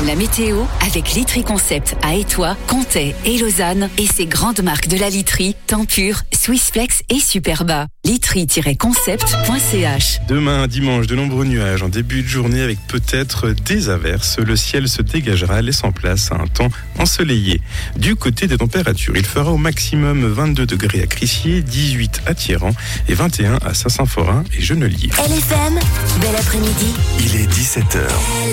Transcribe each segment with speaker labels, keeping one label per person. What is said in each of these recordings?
Speaker 1: La météo avec Litry Concept à Étoile, Comté et Lausanne et ses grandes marques de la literie, Tempur, Swissflex et Superba. Litry-concept.ch.
Speaker 2: Demain, dimanche, de nombreux nuages en début de journée avec peut-être des averses. Le ciel se dégagera, laissant place à un temps ensoleillé. Du côté des températures, il fera au maximum 22 degrés à Crissier, 18 à Thieran et 21 à Saint-Symphorien et Genelier.
Speaker 3: LFM, bel après-midi.
Speaker 4: Il est 17h.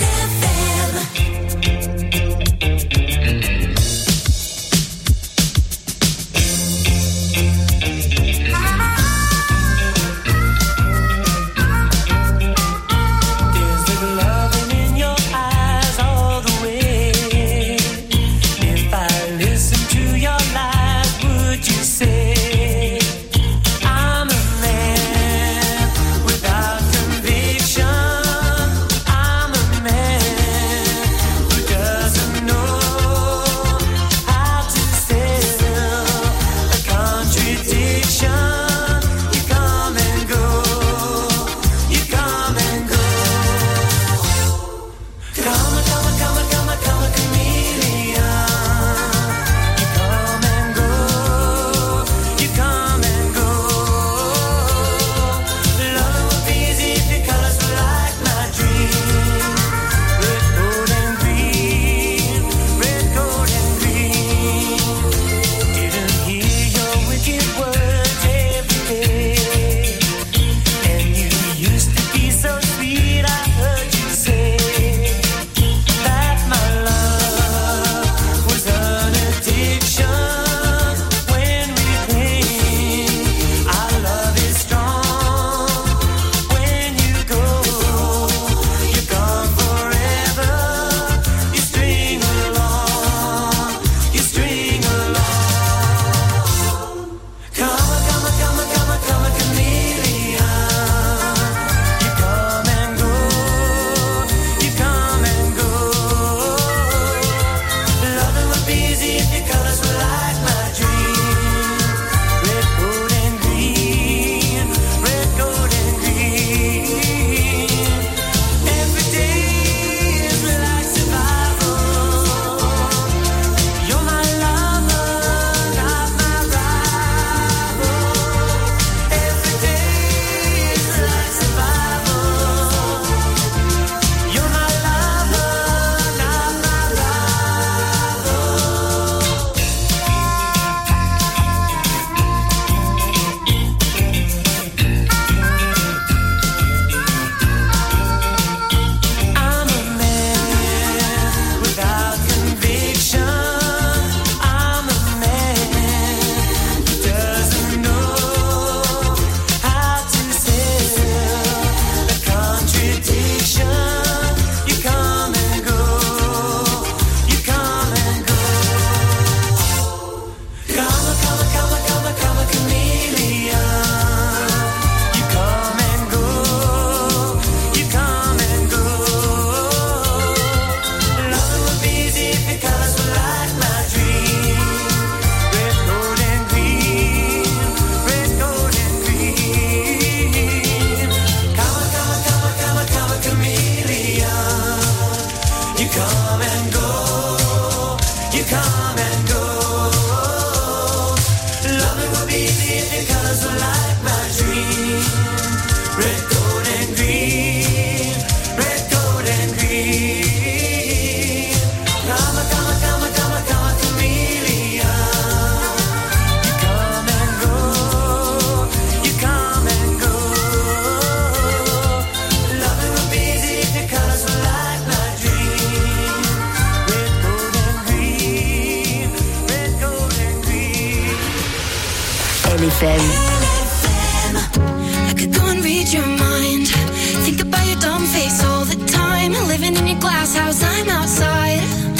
Speaker 5: I could go and read your mind. Think about your dumb face all the time. Living in your glass house, I'm outside.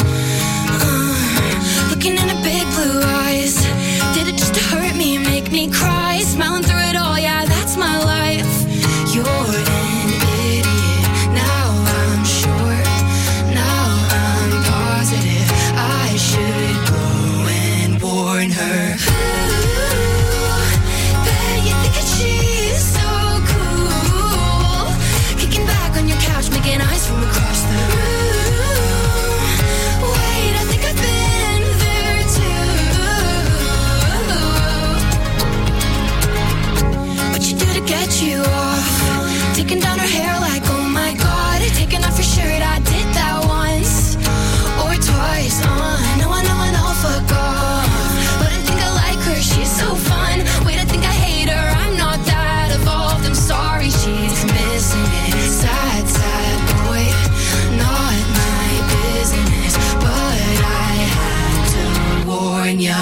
Speaker 5: Looking in her big blue eyes. Did it just to hurt me and make me cry? Smiling through it all, yeah, that's my life. You're an idiot. Now I'm sure. Now I'm positive. I should go and warn her. Making eyes from across the room. hair like, oh my god. Taking off your shirt, I did that once or twice. I know, fuck off. But I think I like her, she's so fun. Wait, I think I hate her, I'm not that evolved. I'm sorry, she's missing it. Sad, sad boy, not my business. But I had to warn ya.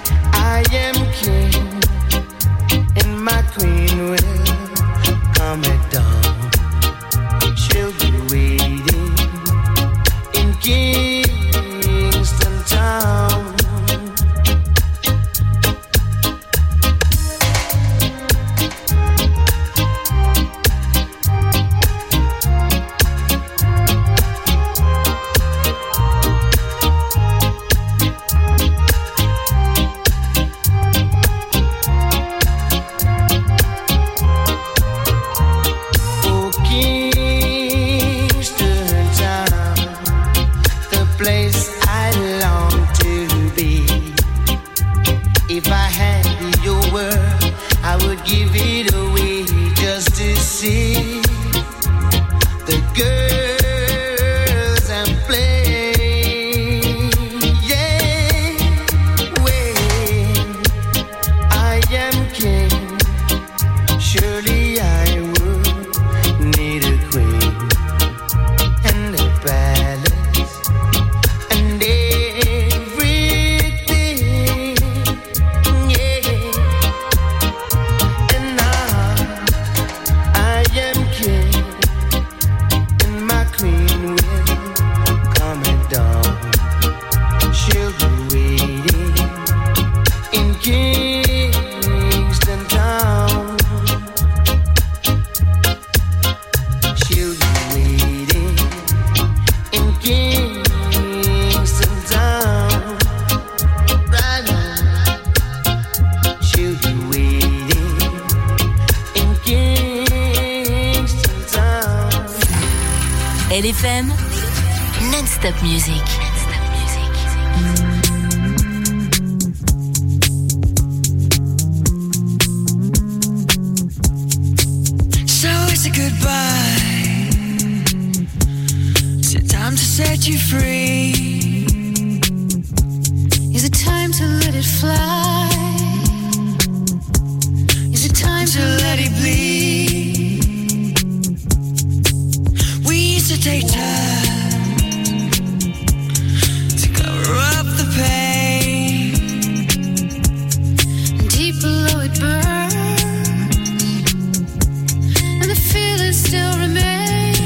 Speaker 4: My queen will come and
Speaker 1: LFM, non-stop music.
Speaker 5: So it's a goodbye. Is it time to set you free? Is it time to let it fly? Is it time to let it bleed? We used to take time to cover up the pain. Deep below it burns, and the feeling still remains.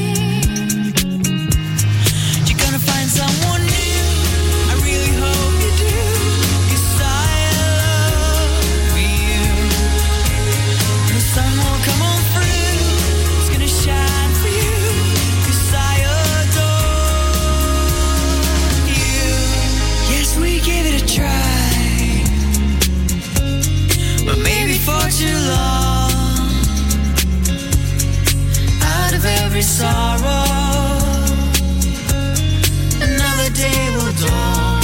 Speaker 5: You're gonna find someone new, I really hope you do, 'cause I love you. And the sun will come on through, it's gonna shine for you, 'cause I adore you. Yes, we give it a try, but maybe for too long. Out of every sorrow, another day will dawn.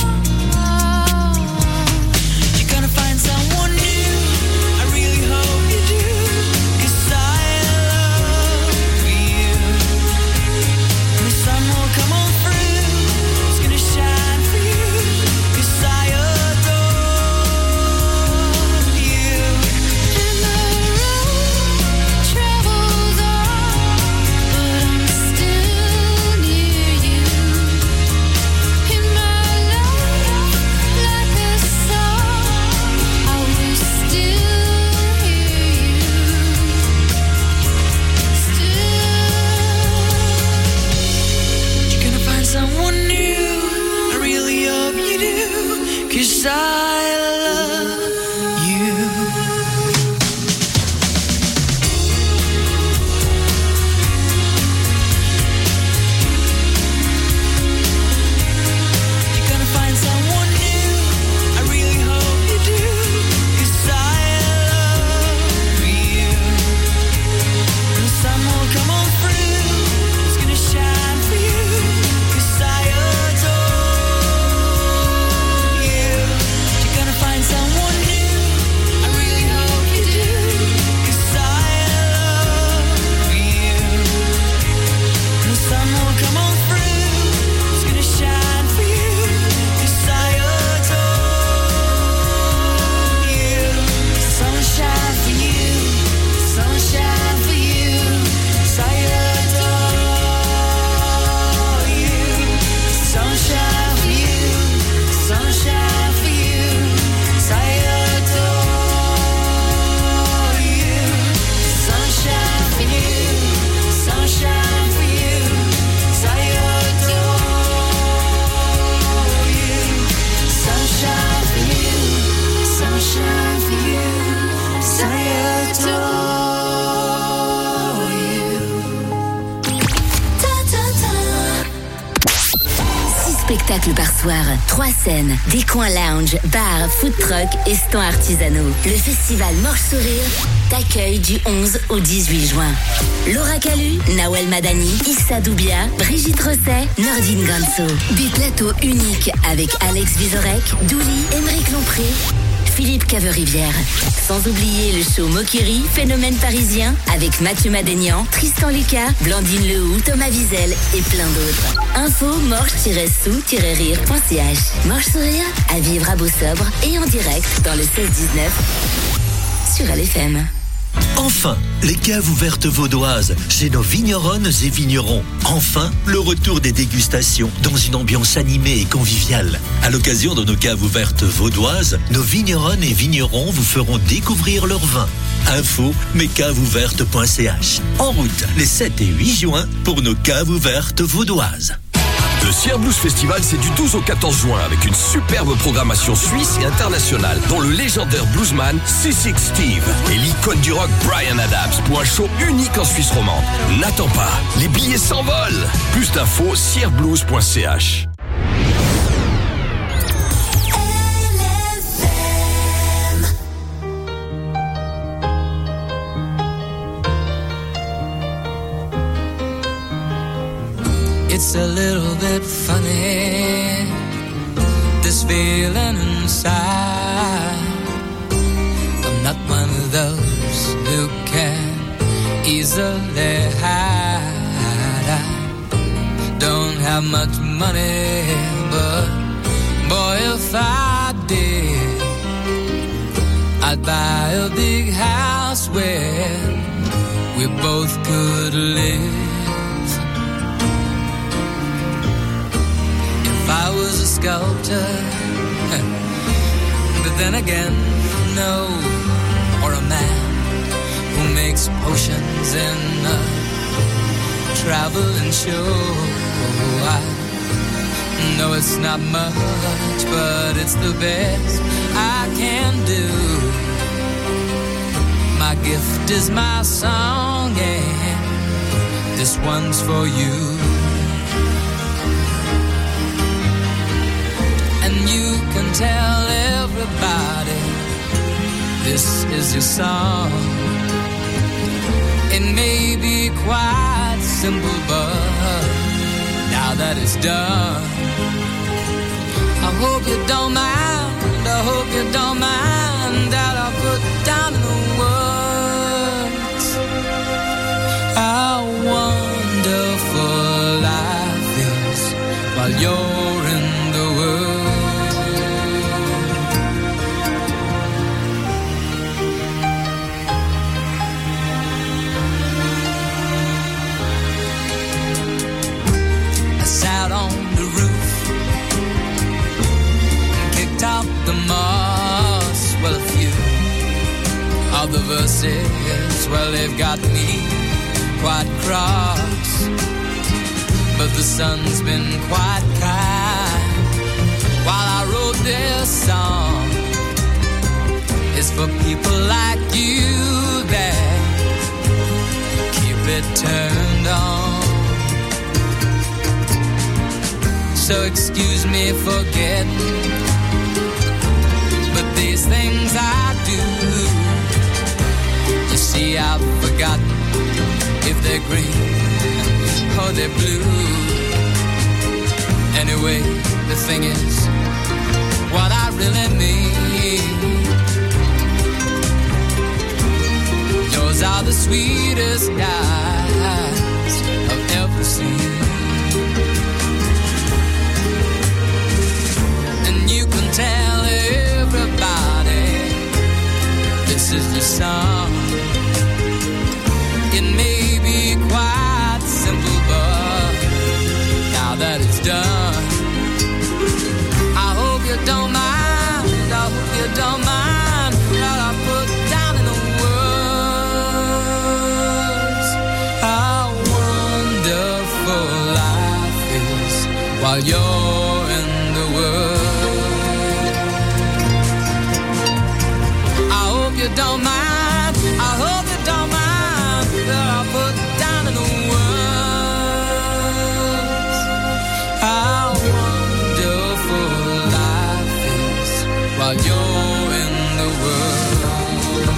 Speaker 5: You're gonna find someone new, I really hope you do, 'cause I love you. And the sun will come on through, it's gonna shine for you, 'cause I adore you. And the road travels on, but I'm still near you. In my life, like a song, I will still hear you. Still, you're gonna find someone new, I really hope you do, 'cause I love you. You're gonna find someone new, I really hope you do, 'cause I love you. And the sun will come on through, it's gonna shine for you, 'cause I adore you. You're gonna find someone new, I really hope you do, 'cause I love you. And the sun will come on through, it's gonna shine for you, 'cause I adore you. Sunshine for you, sunshine for you, 'cause I adore you. Sunshine for you, sunshine for you, 'cause I adore you. Sunshine for you, sunshine for you, 'cause I adore you. Sunshine for you, sunshine for you, 'cause I adore you. Ta ta ta.
Speaker 1: 6 spectacles par soir, 3 scènes, des coins lounge, bars, food truck et stands artisanaux. Le festival Morche Sourire t'accueille du 11 au 18 juin. Laura Calu, Nawel Madani, Issa Doubia, Brigitte Rosset, Nordine Ganso. Des plateaux uniques avec Alex Vizorek, Douli, Émeric Lompré, Philippe Caverivière. Sans oublier le show Mokiri, phénomène parisien, avec Mathieu Madénian, Tristan Lucas, Blandine Lehoux, Thomas Wiesel et plein d'autres. Info morche-sou-rire.ch. Morche Sourire, à vivre à Beau-Sobre et en direct dans le 16-19 sur LFM.
Speaker 4: Enfin, les caves ouvertes vaudoises chez nos vigneronnes et vignerons. Enfin, le retour des dégustations dans une ambiance animée et conviviale. À l'occasion de nos caves ouvertes vaudoises, nos vigneronnes et vignerons vous feront découvrir leurs vins. Info mescavesouvertes.ch. En route les 7 et 8 juin pour nos caves ouvertes vaudoises.
Speaker 6: Le Sierre Blues Festival, c'est du 12 au 14 juin avec une superbe programmation suisse et internationale, dont le légendaire bluesman C6 Steve et l'icône du rock Bryan Adams pour un show unique en Suisse romande. N'attends pas, les billets s'envolent. Plus d'infos, sierreblues.ch.
Speaker 7: It's a little bit funny, this feeling inside. I'm not one of those who can easily hide. I don't have much money, but boy, if I did, I'd buy a big house where we both could live. If I was a sculptor, but then again, no, or a man who makes potions in a traveling show. I know it's not much, but it's the best I can do. My gift is my song, and this one's for you. And you can tell everybody this is your song. It may be quite simple, but now that it's done, I hope you don't mind, I hope you don't mind that I put down in the words how wonderful life is while you're in the world. I sat on the roof, kicked out the moss. Well, a few of the verses, well, they've got me quite cross, but the sun's been quite kind while I wrote this song. It's for people like you that keep it turned on. So excuse me for getting, but these things I do, you see, I've forgotten if they're green or they're blue. Anyway, the thing is, what I really mean, yours are the sweetest eyes I've ever seen. And you can tell everybody this is your song. It may be quite simple, but now that it's done, I hope you don't mind, I hope you don't mind what I put down in the words how wonderful life is while you're in the world. I hope you don't mind, I hope you don't mind that I put down in the words how wonderful life is while you're in the world.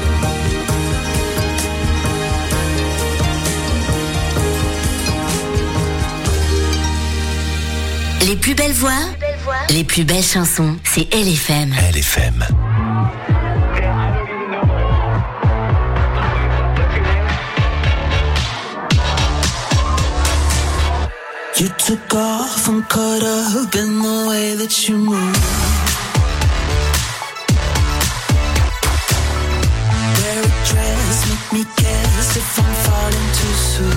Speaker 1: Les plus belles voix, les plus belles chansons, c'est LFM.
Speaker 4: LFM.
Speaker 8: You took off, I'm caught up in the way that you move. Wear a dress, make me guess if I'm falling too soon.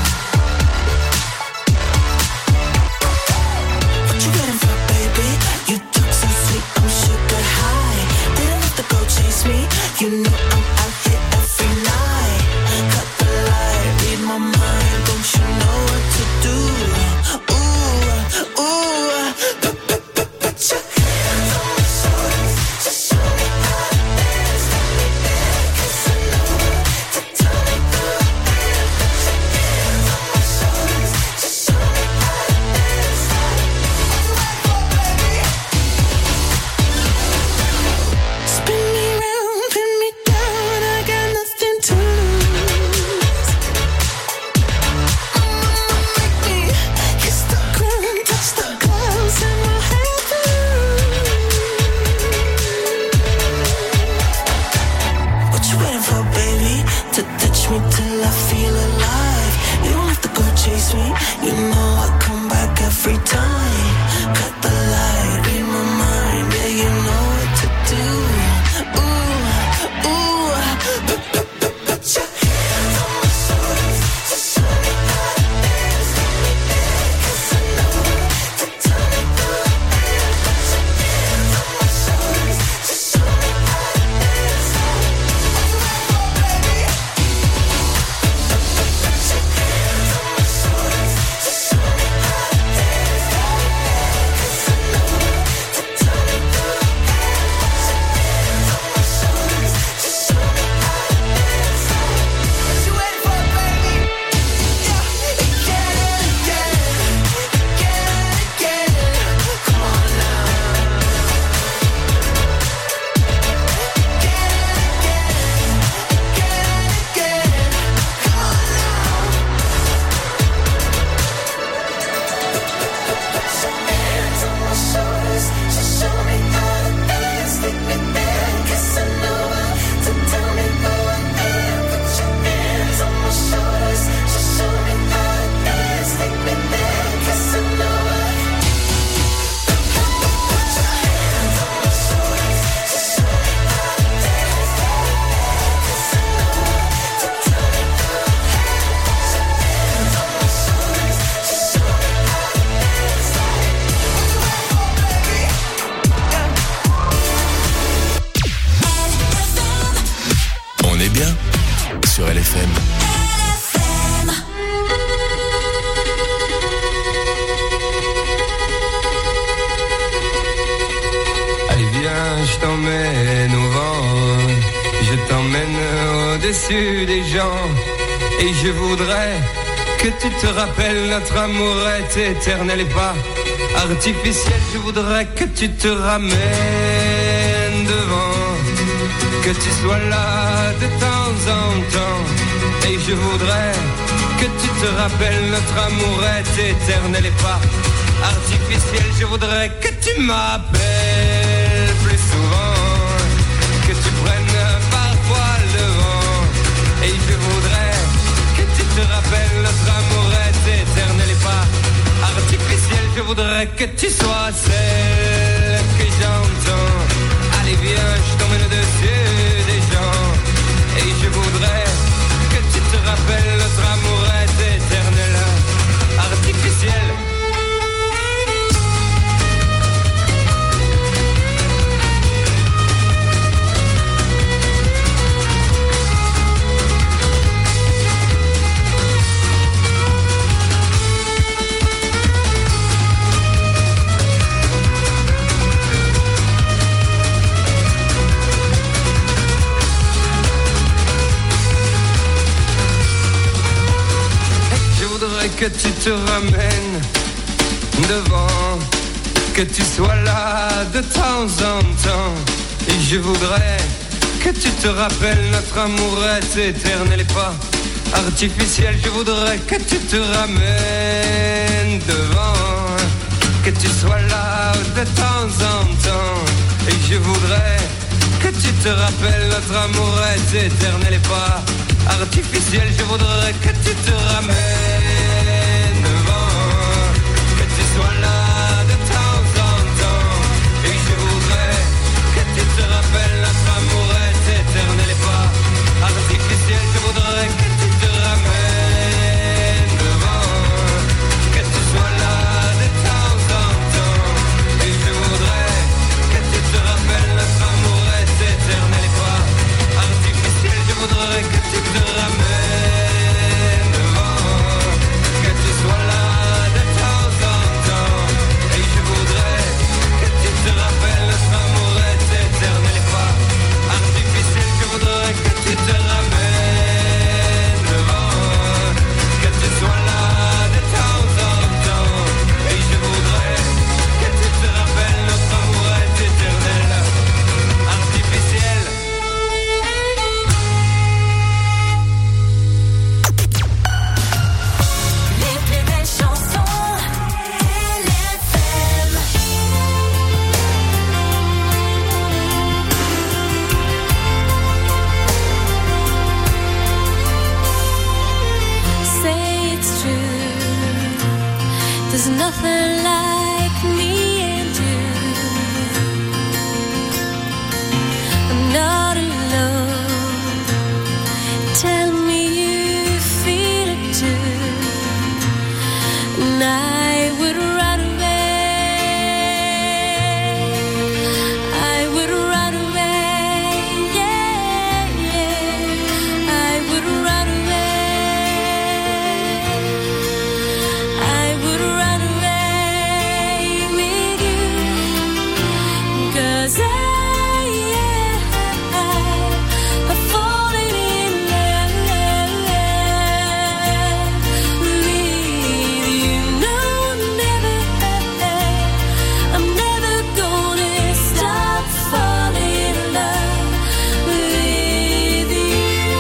Speaker 8: What you waiting for, baby? You talk so sweet, I'm sugar high. Didn't have to go chase me, you know I'm out here every night. Cut the light, read my mind, don't you know what to do?
Speaker 5: Put your hands
Speaker 8: I feel alive. You don't have to go chase me. You know I come back every time. Cut the light, read my mind. Yeah, you know what to do. Ooh, ooh. Put your hands on my shoulders. Just show me how to dance. Let me dance. 'Cause I know to tell me who I am. Put your hands on my shoulders. Just show me how to dance. What you waiting for, baby? Put your hands on my shoulders. Just show me how to dance. 'Cause I know to tell me who I am. Put your hands on my shoulders. Just show me how to dance. What you waiting for, baby? Yeah, again. Come on now. Again. Come on now. Put your hands on my shoulders. Just show me how to dance. Take me there, 'cause I know to tell me who I am. Put your hands on my shoulders. Just show me how to dance. Take me there, 'cause I know. Put your hands on my shoulders. Just show me how to dance. 'Cause I know to tell me who I am. Put your hands on my shoulders. Just show me how to dance. What you waiting for, baby?
Speaker 6: On est bien sur LFM.
Speaker 9: Allez viens, je t'emmène au vent, je t'emmène au-dessus des gens, et je voudrais que tu te rappelles notre amour est éternel et pas artificiel. Je voudrais que tu te ramènes devant, que tu sois là de temps en temps, et je voudrais que tu te rappelles notre amour est éternel et pas artificiel. Je voudrais que tu m'appelles plus souvent, que tu prennes parfois le vent, et je voudrais que tu te rappelles notre amour est éternel et pas artificiel. Je voudrais que tu sois celle que j'entends. Allez viens, je t'emmène au-dessus des gens, et je voudrais que tu te rappelles notre amour est éternel, artificiel. Que tu te ramènes devant, que tu sois là de temps en temps, et je voudrais que tu te rappelles notre amour est éternel et pas artificiel. Je voudrais que tu te ramènes devant, que tu sois là de temps en temps, et je voudrais que tu te rappelles notre amour est éternel et pas artificiel. Je voudrais que tu te ramènes devant, que tu sois là de temps en temps, et je voudrais que tu te rappelles notre amour est éternel et pas artificiel. Je voudrais que tu te ramènes devant, que tu sois là de temps en temps, et je voudrais que tu te rappelles notre amour est éternel et pas artificiel. Je voudrais que tu te ramènes
Speaker 5: There's nothing like me and you. I'm not alone. Tell me you feel it too. And I would run away. I would run away. Yeah, yeah. I would run away. I would run away with you. 'Cause I've fallen in love with you. No, never. I'm never gonna stop falling in love with you.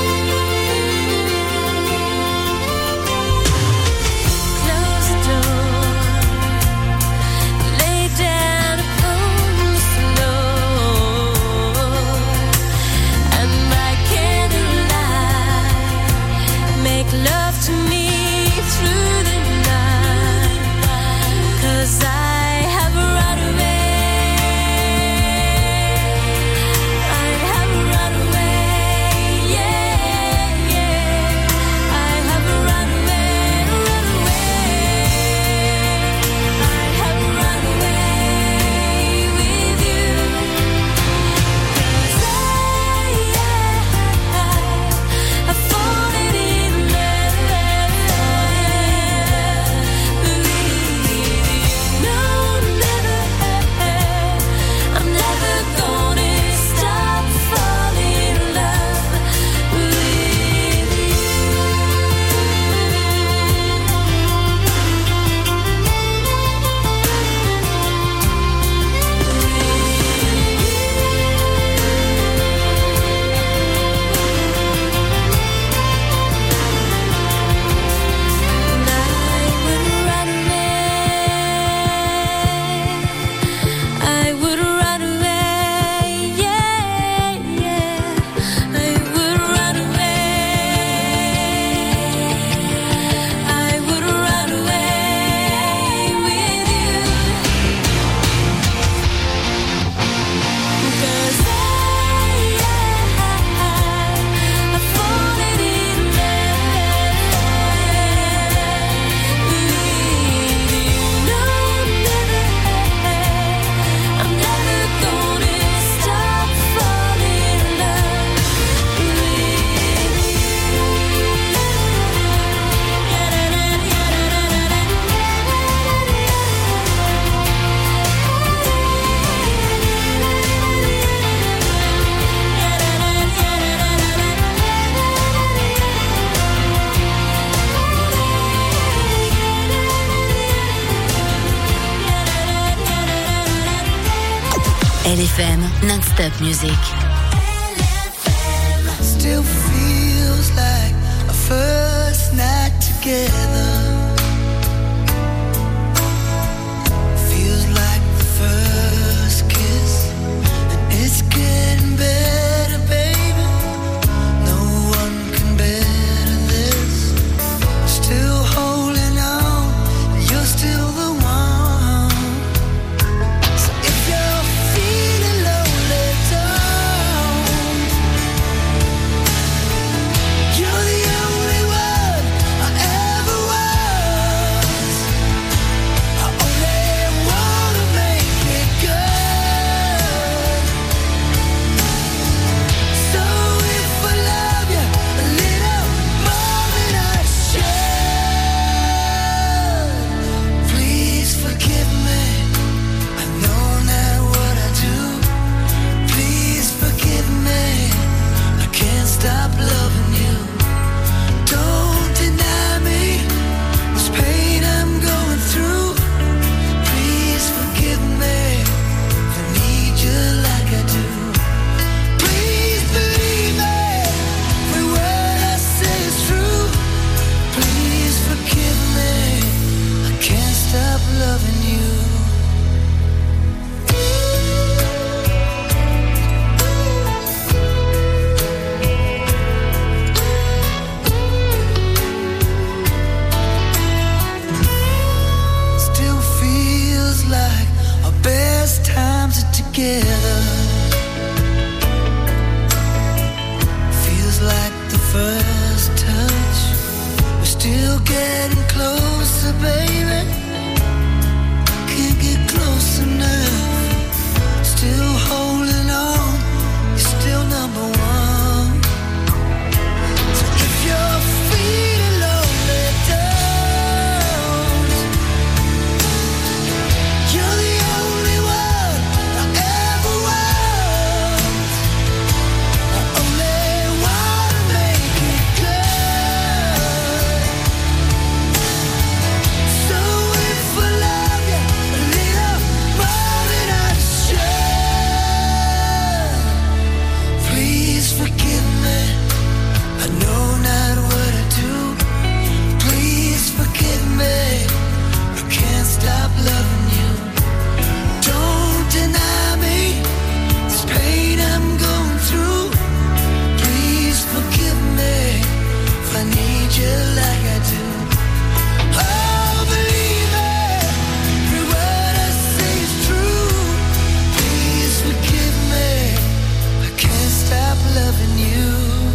Speaker 5: Close the door, lay down upon the floor, and by candlelight, make love to me through the night. 'Cause I have run away. I have run away. Yeah, yeah. I have run away, run away. I have run away with you. 'Cause I've fallen in love with you. No, never. I'm never gonna stop falling in love with you. And I would run away. I would run away. Yeah, yeah. I would run away. I would run away with you. 'Cause I've fallen in love with you. No, never. I'm never gonna stop falling in love with you.
Speaker 1: LFM non-stop music.
Speaker 8: Still feels like a first night together. Feels like the first kiss, and it's getting better, baby. No one can better this. Still holding on, you're still the one. So if you're feeling lonely, don't. You're the only one. together. Feels like the first touch. We're still getting closer, baby. Can't get close enough. Still holding on. You're still number one. So if you're feeling lonely, don't. You're the only one I ever want. I only wanna make it good. So if I love you a little more than I should, please forgive me. I know not what I do. Please forgive me. I can't stop loving you. Don't deny me this pain I'm going through. Please forgive me if I need you like I do. Oh, believe me, every word I say is true. Please forgive me. I can't stop loving you.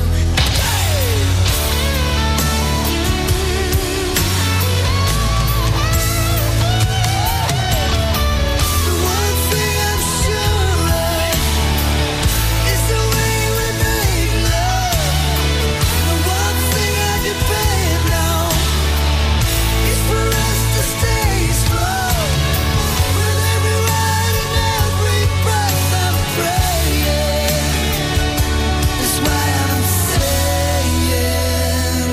Speaker 8: The one thing I'm sure of is the way we make love. The one thing I depend on is for us to stay strong. With every word and every breath I'm praying. That's why I'm saying,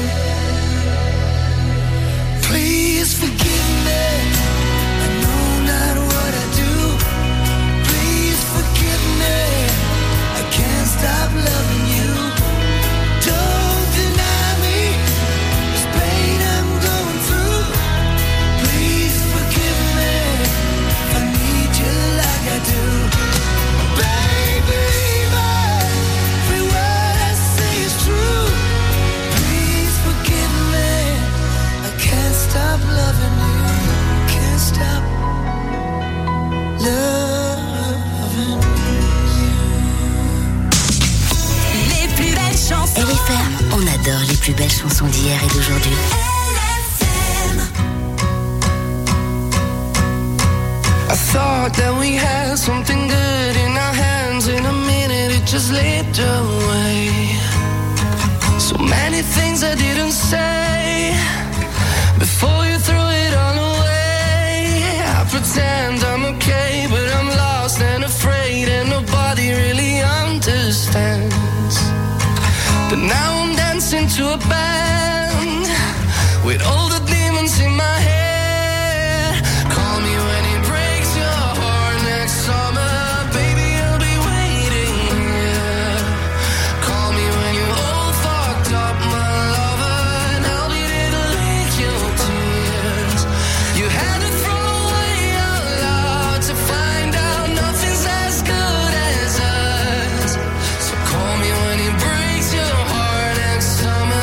Speaker 8: please forgive me. I know not what I do. Please forgive me. I can't stop loving you. Don't deny me this pain I'm going through. Please forgive me if I need you like I do. Baby, every word I say is true. Please forgive me. I can't stop loving you. Can't stop loving you.
Speaker 3: Les plus belles chansons.
Speaker 1: LFM, on adore les plus belles chansons d'hier et d'aujourd'hui.
Speaker 9: I thought that we had something good in our hands. In a minute it just slipped away. So many things I didn't say before you threw it all away. I pretend I'm okay, but I'm lost and afraid, and nobody really understands. But now I'm dancing to a band with all the demons in my head. Call me when it breaks your heart next summer, baby, I'll be waiting here. Call me when you're all fucked up, my lover, and I'll be there to lick your tears. You had to throw away your love to find out nothing's as good as us. So call me when it breaks your heart next summer.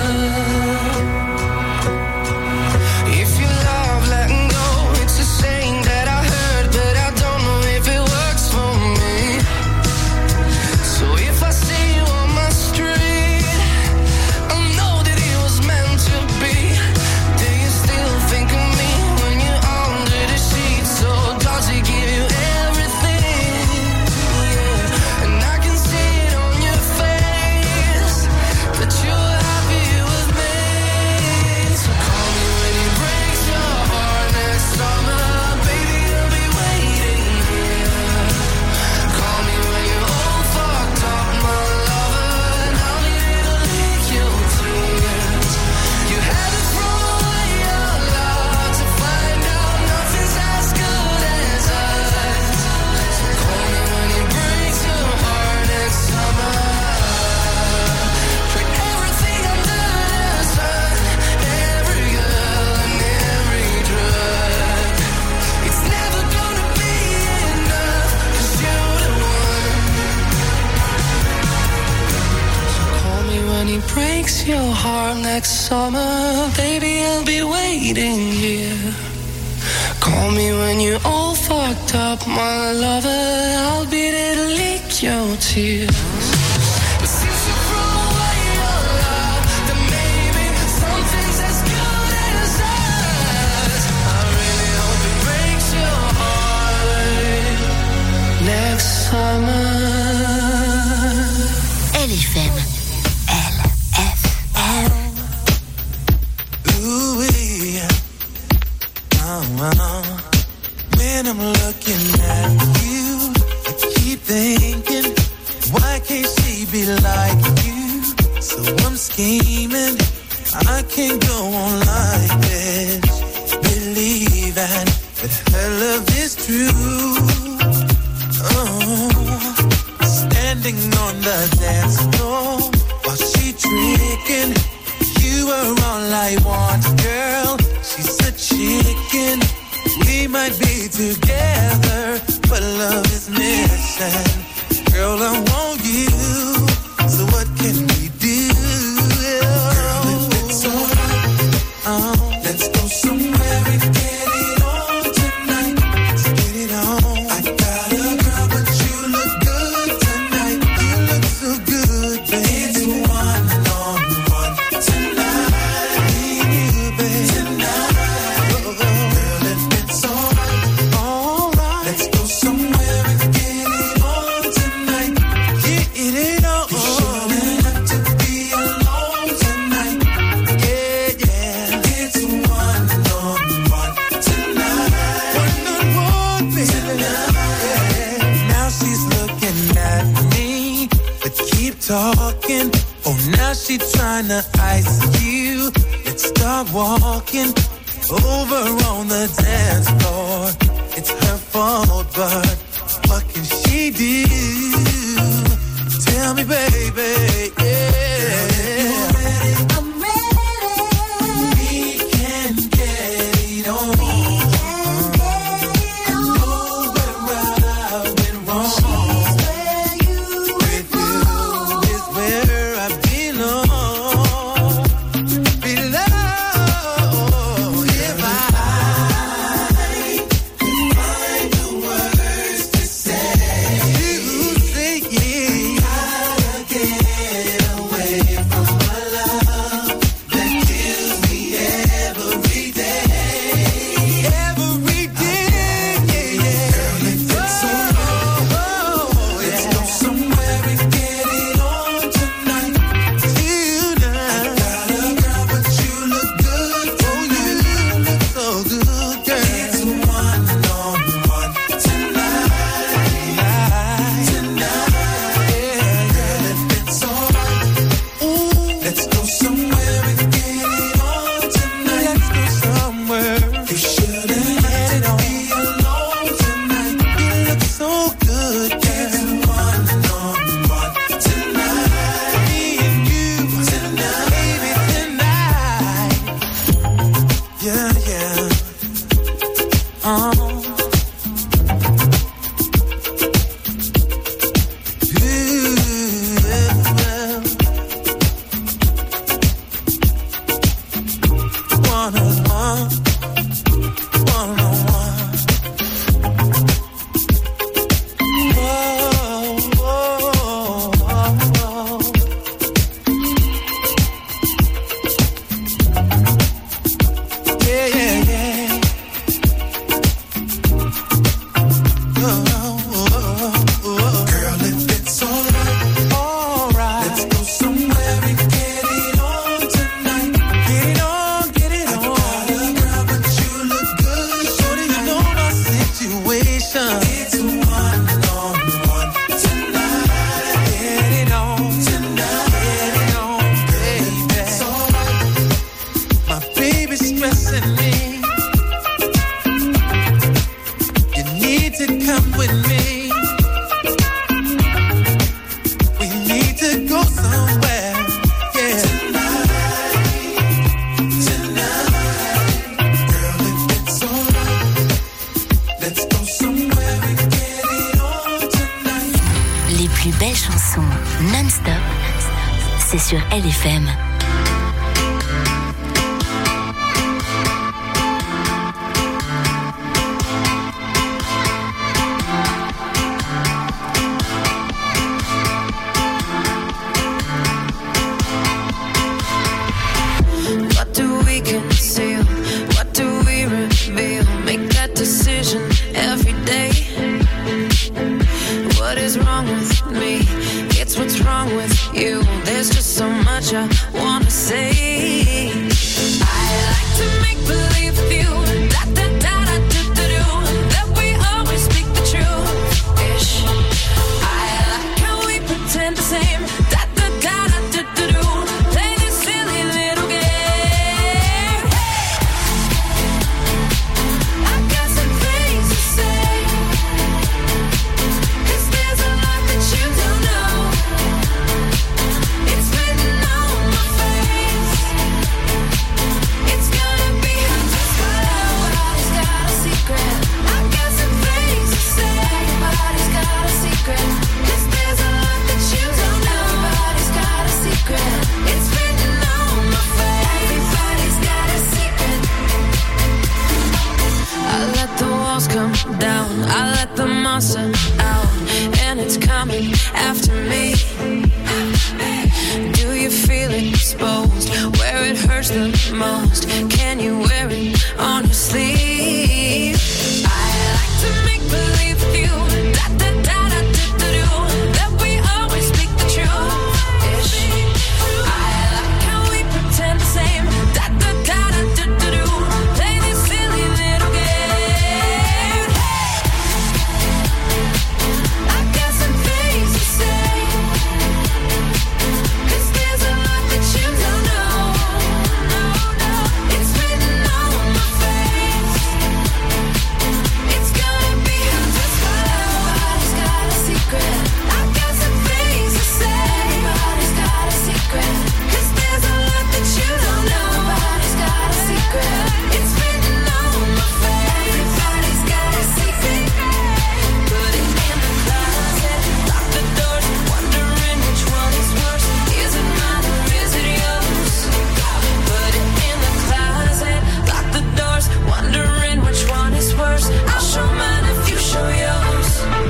Speaker 9: If you love letting go, it's a saying that I heard, but I don't know if it works for me. So if I see you on my street, I know that it was meant to be. Do you still think of me when you're under the sheets? So does it give you everything? Yeah. And I can see it on your face that you're happy with me. So call me when it breaks your heart next summer, baby, I'll be waiting here. Call me when you're all fucked up, my lover, and I'll be there to lick your tears. You had to throw away your love to find out nothing's as good as us. So call me when it breaks your heart next summer. Put everything under the sun, every girl and every drug. It's never gonna be enough, 'cause you're the one. So call me when it breaks your heart next summer, baby, I'll be waiting here.
Speaker 8: Call me when you're all fucked up, my lover. I'll be there to lick your tears. But since you threw away your love, then maybe something's as good as us. I really hope it breaks your heart next summer.
Speaker 1: LFM.
Speaker 8: When I'm looking at you, I keep thinking, why can't she be like you? So I'm scheming, I can't go on like this, believing that her love is true. Oh, standing on the dance floor while she tricking, you are all I want, girl. She's a chicken. We might be together, but love is missing. Girl, I want you, so what can we do? Girl, if it's alright, let's go somewhere and get it on tonight. Let's get it on. I got a girl, but you look good tonight. You look so good, baby. It's one-on-one tonight. Me and you, baby. Tonight. Talking, oh now she tryna ice you. Let's start walking over on the dance floor. It's her fault, but what can she do? Tell me, baby, yeah. I'm ready. We can get it on.
Speaker 1: c'est sur LFM.
Speaker 5: monster out, and it's coming after me. Do you feel it exposed where it hurts the most? Can you wear it on your sleeve? I like to make believe with you, da da da da da da do, that we always speak the truth. I like how we pretend the same, da da da da da da do, play this silly little game. I got some things to say, 'cause there's a lot that you don't know. No, no, it's written on my face. It's gonna be just fine. Everybody's got a secret. I got some things to say. Everybody's got a secret. 'Cause there's a lot that you don't know. Everybody's got a secret. It's written on my face. Everybody's got a secret. Put it in the closet, lock the doors, wondering which one is worse. Is it mine or is it yours? Put it in the closet, lock the doors, wondering which one is worse. I'll show mine if you show yours.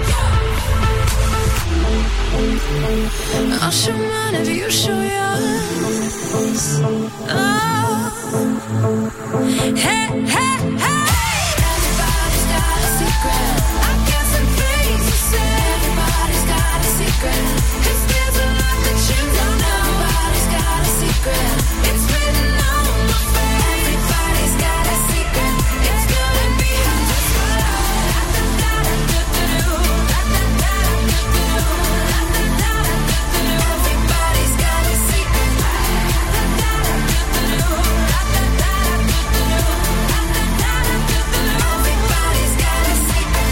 Speaker 5: I'll show mine if you show yours. Oh. Hey, hey, hey. Everybody's got a secret. I got some things to say. Everybody's got a secret. 'Cause there's a lot that you don't know. Everybody's got a secret. It's written on my face. Everybody's got a secret. It's gonna be just fine. Da da da da da do. Da da da da da do. Da da da da da do. Everybody's got a secret. Da da da da da do. Da da da da da do. Da da da da da do. Everybody's got a secret.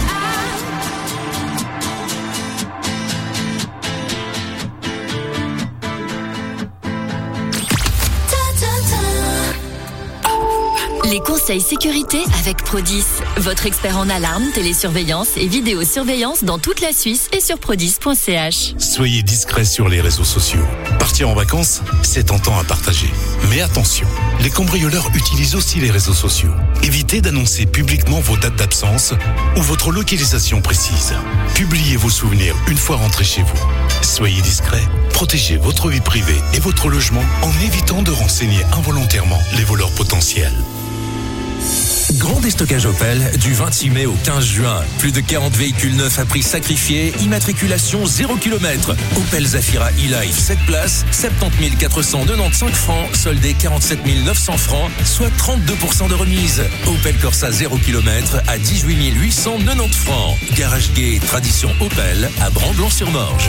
Speaker 10: Les conseils sécurité avec Prodis, votre expert en alarme, télésurveillance et vidéosurveillance dans toute la Suisse et sur prodis.ch.
Speaker 11: Soyez discret sur les réseaux sociaux. Partir en vacances, c'est tentant à partager. Mais attention, les cambrioleurs utilisent aussi les réseaux sociaux. Évitez d'annoncer publiquement vos dates d'absence ou votre localisation précise. Publiez vos souvenirs une fois rentrés chez vous. Soyez discret, protégez votre vie privée et votre logement en évitant de renseigner involontairement les voleurs potentiels.
Speaker 12: Grand déstockage Opel du 26 mai au 15 juin. Plus de 40 véhicules neufs à prix sacrifié, immatriculation 0 km. Opel Zafira e-Life 7 places, 70 495 francs, soldé 47 900 francs, soit 32% de remise. Opel Corsa 0 km à 18 890 francs. Garage Gay Tradition Opel à Bramblon-sur-Morge.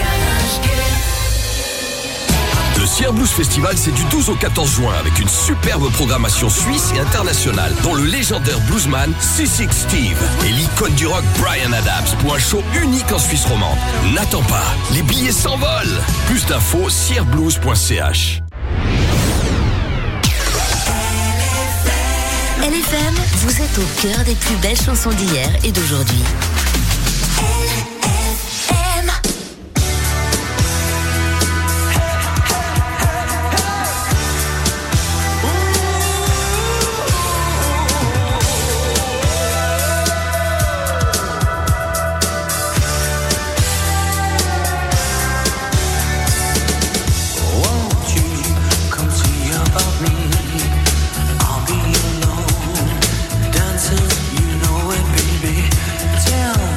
Speaker 6: Le Sierre Blues Festival, c'est du 12 au 14 juin avec une superbe programmation suisse et internationale, dont le légendaire bluesman C6 Steve et l'icône du rock Bryan Adams pour un show unique en Suisse romande. N'attends pas, les billets s'envolent. Plus d'infos, sierreblues.ch.
Speaker 1: LFM, vous êtes au cœur des plus belles chansons d'hier et d'aujourd'hui.
Speaker 8: Tell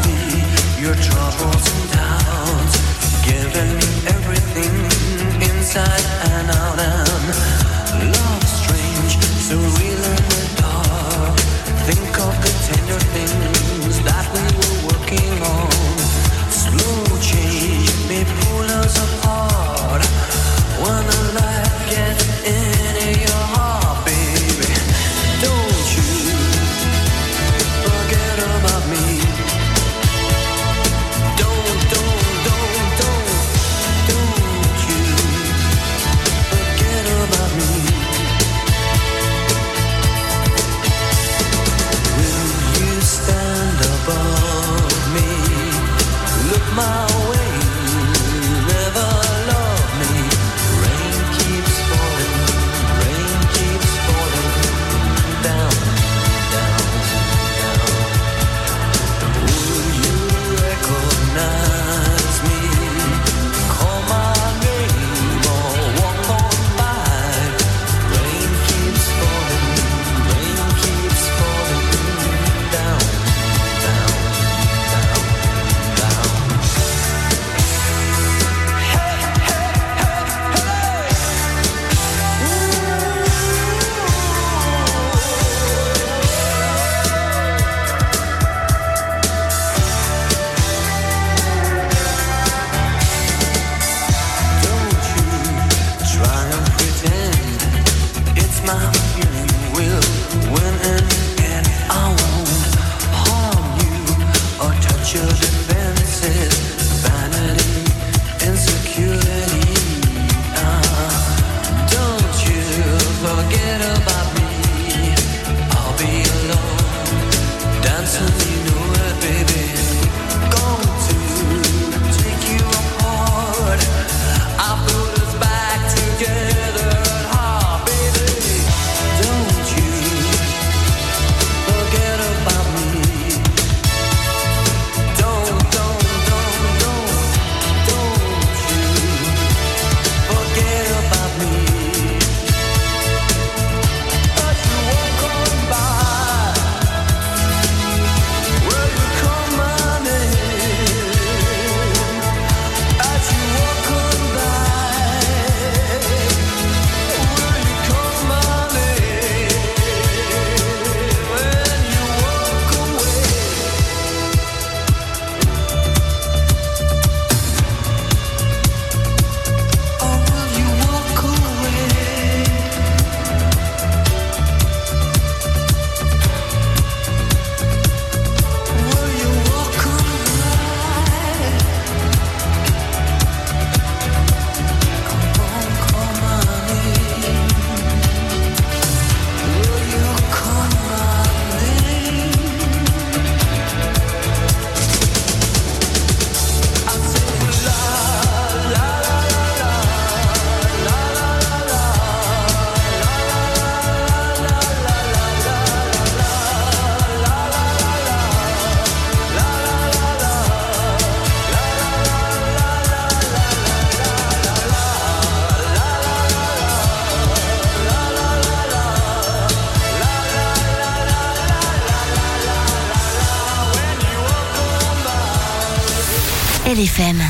Speaker 1: LFM.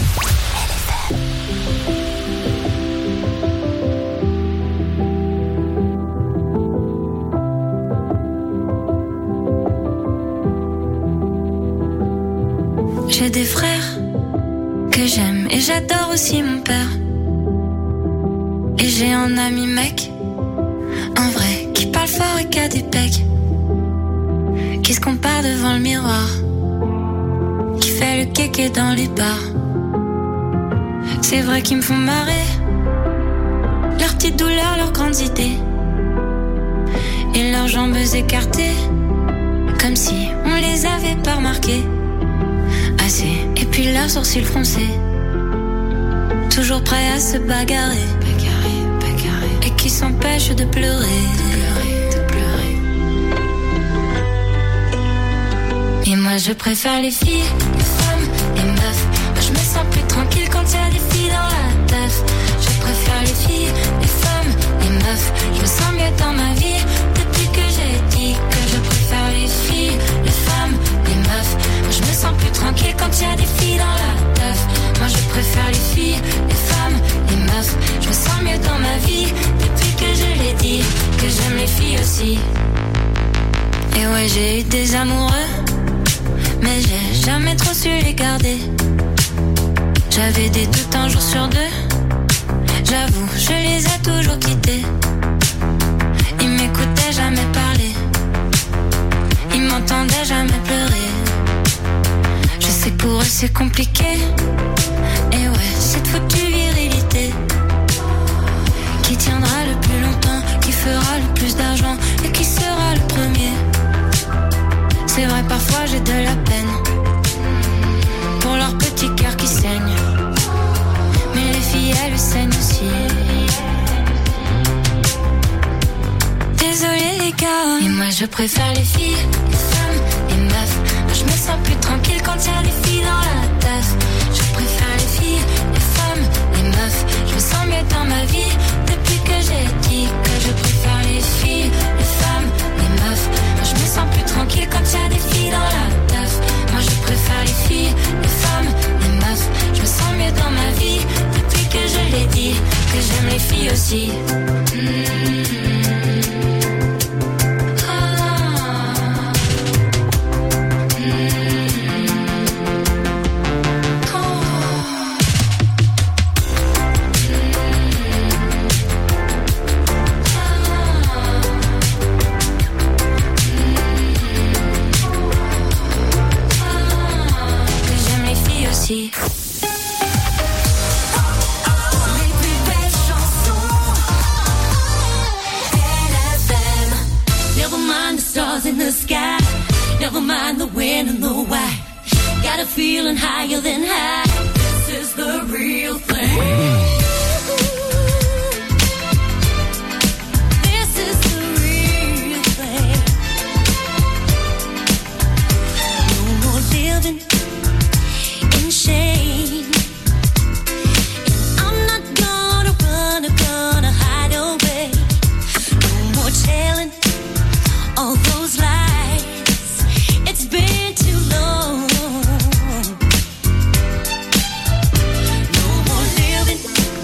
Speaker 5: J'ai des frères que j'aime et j'adore aussi mon père. Et j'ai un ami mec, un vrai, qui parle fort et qui a des pecs, qui se compare devant le miroir, qui fait le kéké dans les bars. C'est vrai qu'ils me font marrer, leurs petites douleurs, leurs grandes idées, et leurs jambes écartées, comme si on les avait pas remarquées. Assez, et puis leurs sourcils froncés, toujours prêts à se bagarrer, et qui s'empêchent de pleurer, Et moi je préfère les filles, les femmes, les meufs. Moi je me sens plus tranquille quand y a des filles dans la teuf. Je préfère les filles, les femmes, les meufs. Je me sens mieux dans ma vie depuis que j'ai dit que je préfère les filles, les femmes, les meufs. Moi je me sens plus tranquille quand y a des filles dans la teuf. Moi je préfère les filles, les femmes, les meufs. Je me sens mieux dans ma vie depuis que je l'ai dit que j'aime les filles aussi. Et ouais, j'ai eu des amoureux, mais j'ai jamais trop su les garder. J'avais des doutes un jour sur deux, j'avoue, je les ai toujours quittés. Ils m'écoutaient jamais parler, ils m'entendaient jamais pleurer. Je sais que pour eux c'est compliqué, et ouais, cette foutue virilité qui tiendra le plus longtemps, qui fera le plus d'argent et qui sera le premier. C'est vrai, parfois j'ai de la peine pour leur petit cœur qui saigne, mais les filles elles saignent aussi. Désolée les gars, et moi je préfère les filles, les femmes, les meufs. Moi je me sens plus tranquille quand y a des filles dans la teuf. Je préfère les filles, les femmes, les meufs. Je me sens mieux dans ma vie depuis que j'ai dit que je préfère les filles, les femmes, les meufs. Moi je me sens plus tranquille quand y a des filles dans la teuf. Moi je préfère les filles, les femmes, les meufs. Je me sens mieux dans ma vie depuis que je l'ai dit que j'aime les filles aussi.
Speaker 13: Never mind the when and the why. Got a feeling higher than high. This is the real thing. This is the real thing. No more living in shame. And I'm not gonna run or gonna hide away. No more telling all those lies. It's been too long. No more living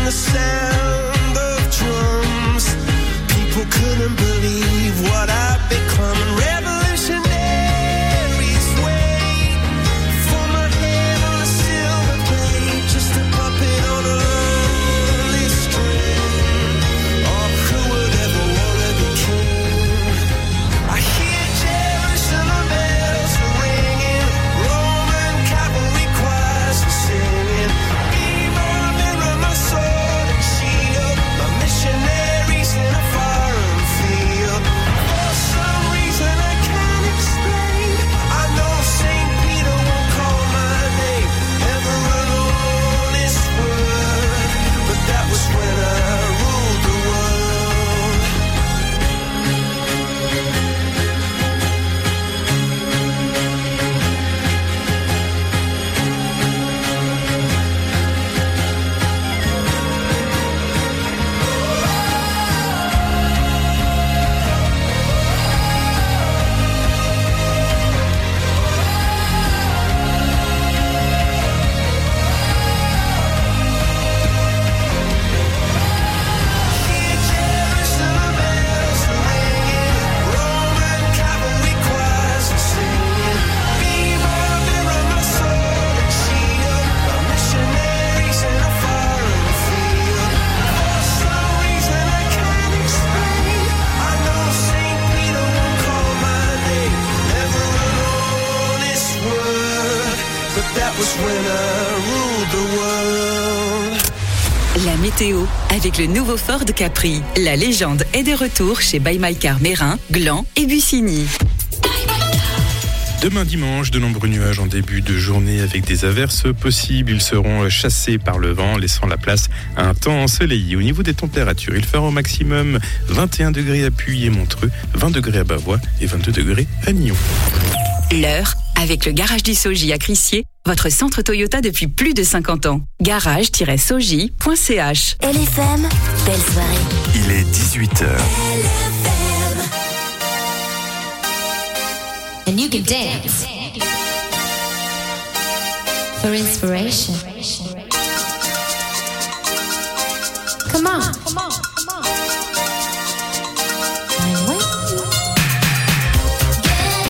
Speaker 8: the sound of drums. People couldn't believe what I'd become. Revolutionaries wait for my head on a silver plate, just a puppet on a lonely string. Oh, who would ever wanna be king? I hear Jerusalem bells ringing, Roman cavalry choirs are singing. Be my mirror, my sword and shield, my missionaries in a foreign field. For some reason I can't explain, I know St. Peter won't call my name ever on this word, but that was when I ruled the world. Hear Jerusalem bells ringing, Roman cavalry choirs are singing. Be my mirror, my sword and shield, my missionaries in a foreign field. For some reason I can't explain, I know St. Peter won't call my name ever on this word, but that was when I ruled the world.
Speaker 14: La météo avec le nouveau Ford Capri. La légende est de retour chez Buy My Car Mérin, Gland et Bussigny.
Speaker 2: Demain dimanche, de nombreux nuages en début de journée avec des averses possibles. Ils seront chassés par le vent, laissant la place à un temps ensoleillé. Au niveau des températures, il fera au maximum 21 degrés à Puy et Montreux, 20 degrés à Bavois et 22 degrés à Nyon.
Speaker 14: L'heure avec le garage du Soji à Crissier, votre centre Toyota depuis plus de 50 ans. Garage-soji.ch.
Speaker 1: LFM, belle soirée.
Speaker 15: Il est 18h.
Speaker 16: And you can dance for inspiration. Come on.